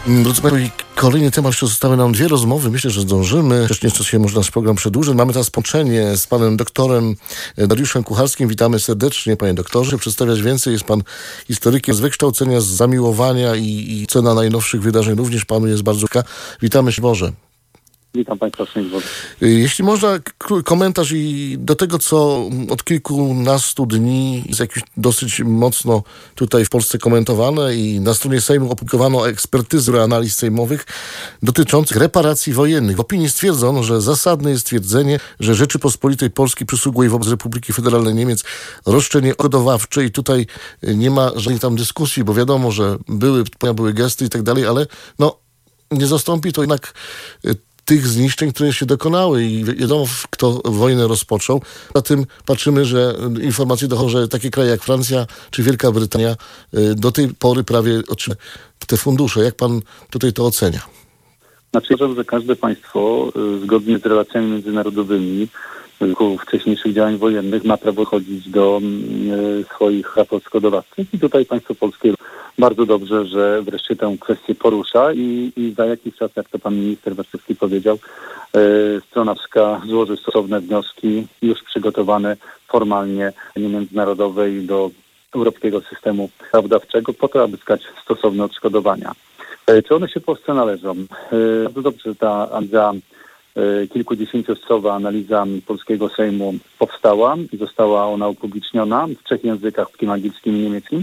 Drodzy Państwo, i kolejny temat, jeszcze zostały nam 2 rozmowy. Myślę, że zdążymy. Też nieco się może nasz program przedłuży. Mamy teraz połączenie z panem doktorem Dariuszem Kucharskim. Witamy serdecznie, panie doktorze. Przedstawiać więcej. Jest pan historykiem z wykształcenia, z zamiłowania i cena najnowszych wydarzeń również panu jest bardzo... Witamy się, Boże. Witam Państwa, szczęść Boże. Jeśli można, komentarz i do tego, co od kilkunastu dni jest jakieś dosyć mocno tutaj w Polsce komentowane i na stronie Sejmu opublikowano ekspertyzy analiz sejmowych dotyczących reparacji wojennych. W opinii stwierdzono, że zasadne jest twierdzenie, że Rzeczypospolitej Polskiej przysługuje wobec Republiki Federalnej Niemiec roszczenie odszkodowawcze i tutaj nie ma żadnej tam dyskusji, bo wiadomo, że były gesty i tak dalej, ale nie zastąpi to jednak tych zniszczeń, które się dokonały i wiadomo, kto wojnę rozpoczął. Na tym patrzymy, że informacje dochodzą, że takie kraje jak Francja czy Wielka Brytania do tej pory prawie otrzymały te fundusze. Jak pan tutaj to ocenia? Uważam, że każde państwo zgodnie z relacjami międzynarodowymi w wcześniejszych działań wojennych ma prawo chodzić do swoich praw odszkodowawczych i tutaj państwo polskie bardzo dobrze, że wreszcie tę kwestię porusza i za jakiś czas, jak to pan minister Waszczewski powiedział, strona polska złoży stosowne wnioski już przygotowane formalnie międzynarodowej do europejskiego systemu prawodawczego po to, aby uzyskać stosowne odszkodowania. Czy one się Polsce należą? Bardzo dobrze ta analiza, kilkudziesięciostrowa analiza polskiego Sejmu powstała i została ona upubliczniona w 3 językach, polskim, angielskim i niemieckim,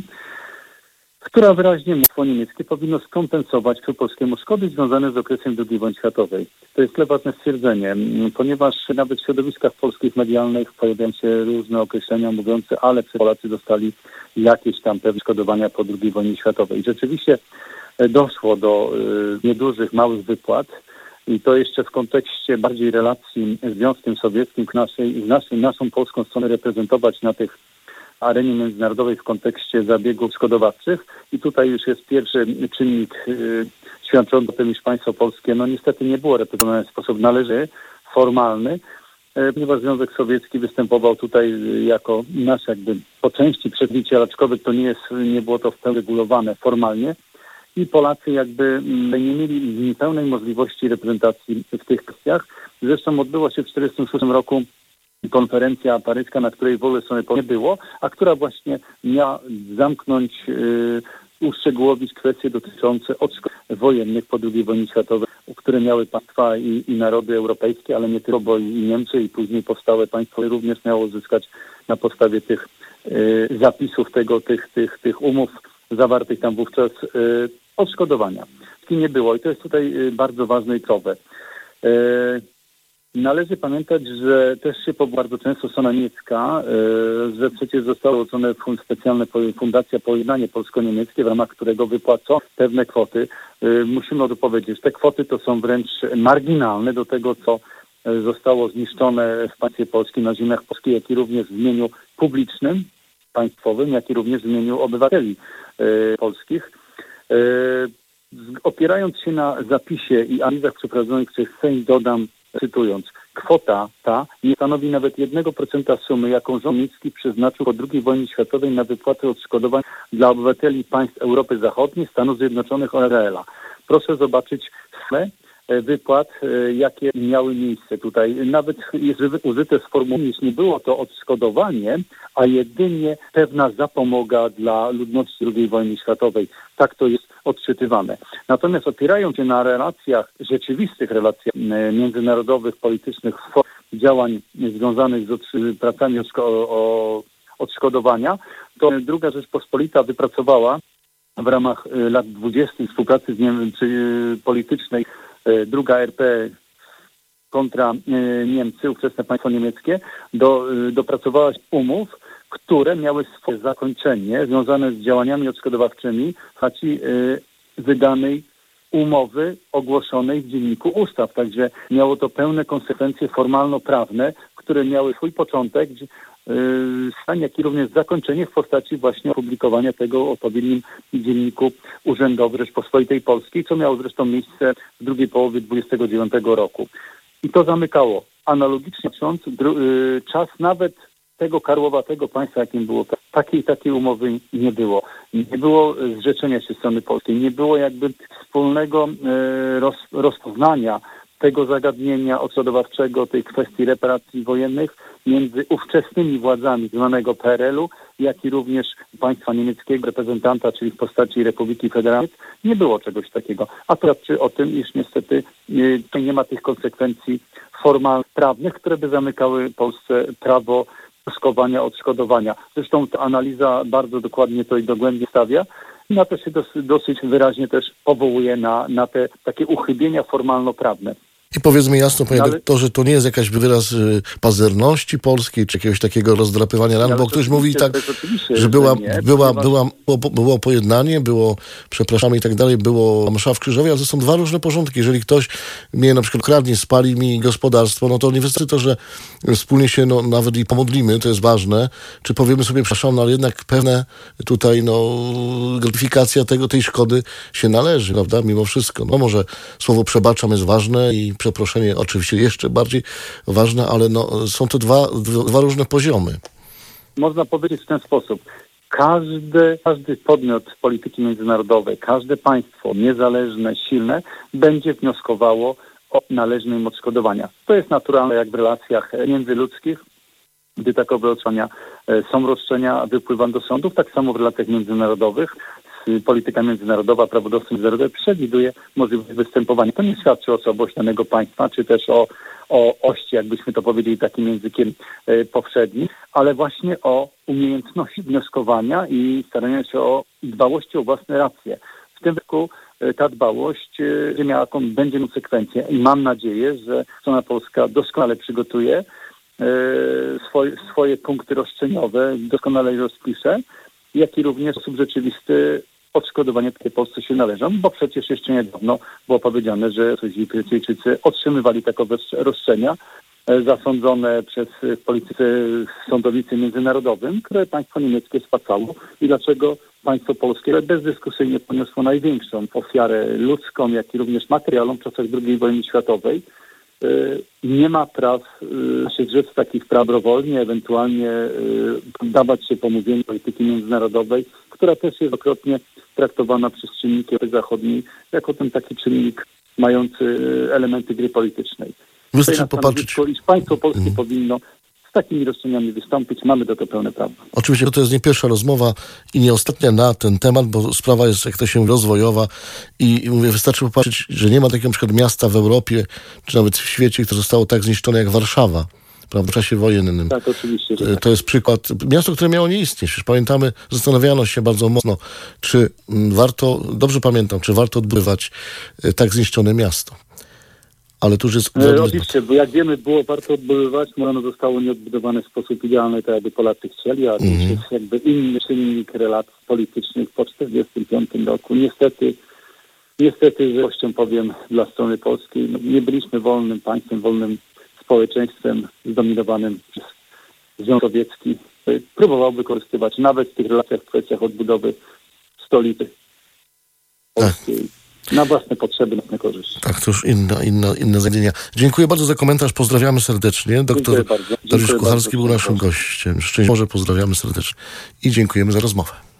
która wyraźnie państwo niemieckie powinno skompensować polskiemu szkody związane z okresem II wojny światowej. To jest tyle ważne stwierdzenie, ponieważ nawet w środowiskach polskich medialnych pojawiają się różne określenia mówiące, ale Polacy dostali jakieś tam pewne odszkodowania po II wojnie światowej. I rzeczywiście doszło do niedużych, małych wypłat i to jeszcze w kontekście bardziej relacji z Związkiem Sowieckim, naszą polską stronę reprezentować na tych arenie międzynarodowej w kontekście zabiegów odszkodowawczych i tutaj już jest pierwszy czynnik świadczący o tym, iż państwo polskie niestety nie było reprezentowane w sposób należyty, formalny, ponieważ Związek Sowiecki występował tutaj jako nasz po części przedstawiciel, aczkolwiek to nie było to w pełni regulowane formalnie i Polacy nie mieli pełnej możliwości reprezentacji w tych kwestiach. Zresztą odbyła się w 1946 roku konferencja paryska, na której w ogóle nie było, a która właśnie miała zamknąć, uszczegółowić kwestie dotyczące odszkodowań wojennych po II wojnie światowej, które miały państwa i narody europejskie, ale nie tylko, bo i Niemcy i później powstałe państwo również miało uzyskać na podstawie tych zapisów tych umów zawartych tam wówczas odszkodowania. I nie było i to jest tutaj bardzo ważne i kluczowe. Należy pamiętać, że też się bardzo często strona niemiecka, że przecież zostało utworzone specjalne Fundacja Pojednanie Polsko-Niemieckie, w ramach którego wypłacono pewne kwoty. Musimy powiedzieć, że te kwoty to są wręcz marginalne do tego, co zostało zniszczone w państwie polskim, na ziemiach polskich, jak i również w imieniu publicznym, państwowym, jak i również w imieniu obywateli polskich. Opierając się na zapisie i analizach przeprowadzonych przez Sejm, dodam, cytując, kwota ta nie stanowi nawet 1% sumy, jaką rząd niemiecki przeznaczył po II wojnie światowej na wypłatę odszkodowań dla obywateli państw Europy Zachodniej, Stanów Zjednoczonych oraz Izraela. Proszę zobaczyć sumę wypłat, jakie miały miejsce tutaj. Nawet jest użyte sformułowanie, że nie było to odszkodowanie, a jedynie pewna zapomoga dla ludności II wojny światowej. Tak to jest odczytywane. Natomiast opierając się na rzeczywistych relacjach międzynarodowych, politycznych, działań związanych z pracami o odszkodowania, to II Rzeczpospolita wypracowała w ramach lat 20. współpracy politycznej druga RP kontra Niemcy, ówczesne państwo niemieckie, dopracowała umów, które miały swoje zakończenie związane z działaniami odszkodowawczymi w postaci wydanej umowy ogłoszonej w Dzienniku Ustaw. Także miało to pełne konsekwencje formalno-prawne, które miały swój początek, jak i również zakończenie w postaci właśnie opublikowania tego w odpowiednim Dzienniku Urzędowym Rzeczpospolitej Polskiej, co miało zresztą miejsce w drugiej połowie 1929 roku. I to zamykało. Analogicznie patrząc, czas nawet tego karłowatego państwa, jakim było, takiej umowy nie było. Nie było zrzeczenia się strony polskiej, nie było jakby wspólnego rozpoznania tego zagadnienia odszkodowawczego, tej kwestii reparacji wojennych między ówczesnymi władzami zwanego PRL-u, jak i również państwa niemieckiego reprezentanta, czyli w postaci Republiki Federalnej. Nie było czegoś takiego. A to świadczy o tym, iż niestety nie ma tych konsekwencji formalno-prawnych, które by zamykały Polsce prawo wnioskowania odszkodowania. Zresztą ta analiza bardzo dokładnie to i dogłębnie stawia. I na to się dosyć wyraźnie też powołuje na te takie uchybienia formalno-prawne. I powiedzmy jasno, panie doktorze, to nie jest jakaś wyraz pazerności polskiej, czy jakiegoś takiego rozdrapywania ran, bo ktoś mówi tak, że było pojednanie, było przepraszamy i tak dalej, było msza w Krzyżowie, ale to są dwa różne porządki. Jeżeli ktoś mnie na przykład kradnie, spali mi gospodarstwo, no to nie wystarczy to, że wspólnie się nawet i pomodlimy, to jest ważne, czy powiemy sobie przepraszam, no ale jednak pewne tutaj gratyfikacja tej szkody się należy, prawda, mimo wszystko. No może słowo przebaczam jest ważne i przeproszenie oczywiście jeszcze bardziej ważne, ale są to dwa różne poziomy. Można powiedzieć w ten sposób. Każdy podmiot polityki międzynarodowej, każde państwo niezależne, silne będzie wnioskowało o należne im odszkodowania. To jest naturalne jak w relacjach międzyludzkich, gdy takowe roszczenia są roszczenia, wypływam do sądów, tak samo w relacjach międzynarodowych. Polityka międzynarodowa, prawodawstwo międzynarodowe przewiduje możliwość występowania. To nie świadczy o słabości danego państwa, czy też o ości, jakbyśmy to powiedzieli takim językiem powszednim, ale właśnie o umiejętności wnioskowania i starania się o dbałości o własne racje. W tym wypadku ta dbałość będzie miała konsekwencje i mam nadzieję, że strona polska doskonale przygotuje swoje punkty roszczeniowe, doskonale je rozpisze, jak i również w sposób rzeczywisty odszkodowanie takie Polsce się należą, bo przecież jeszcze niedawno było powiedziane, że Brytyjczycy otrzymywali takowe roszczenia zasądzone przez polityce w sądownictwie międzynarodowym, które państwo niemieckie spłacało i dlaczego państwo polskie bezdyskusyjnie poniosło największą ofiarę ludzką, jak i również materialną w czasach II wojny światowej. Nie ma praw się zrzec takich praw dobrowolnie, ewentualnie dawać się pomówieniu polityki międzynarodowej, która też jest okropnie traktowana przez czynniki zachodniej jako ten taki czynnik mający elementy gry politycznej. Wystarczy popatrzeć, iż państwo polskie powinno z takimi roszczeniami wystąpić. Mamy do tego pełne prawo. Oczywiście to jest nie pierwsza rozmowa i nie ostatnia na ten temat, bo sprawa jest, jak to się rozwojowa i mówię, wystarczy popatrzeć, że nie ma takiego na przykład miasta w Europie, czy nawet w świecie, które zostało tak zniszczone jak Warszawa. Prawda, w czasie wojennym. Tak, oczywiście. Że tak. To jest przykład. Miasto, które miało nie istnieć. Już pamiętamy, zastanawiano się bardzo mocno, czy warto, dobrze pamiętam, czy warto odbudować tak zniszczone miasto. Ale tu już jest... Oczywiście, bo jak wiemy, było warto odbudowywać, no ono zostało nieodbudowane w sposób idealny, tak jakby Polacy chcieli, a to jest jakby inny czynnik relacji politycznych po 1945 roku. Niestety, że powiem dla strony polskiej, nie byliśmy wolnym państwem, wolnym społeczeństwem zdominowanym przez Związek Sowiecki. Próbował wykorzystywać nawet w tych relacjach w kwestiach odbudowy stolicy polskiej na własne potrzeby, na własne korzyści. Tak, to już inne zagadnienia. Dziękuję bardzo za komentarz, pozdrawiamy serdecznie. Doktor Dariusz Kucharski był naszym gościem. Szczęść Boże, pozdrawiamy serdecznie i dziękujemy za rozmowę.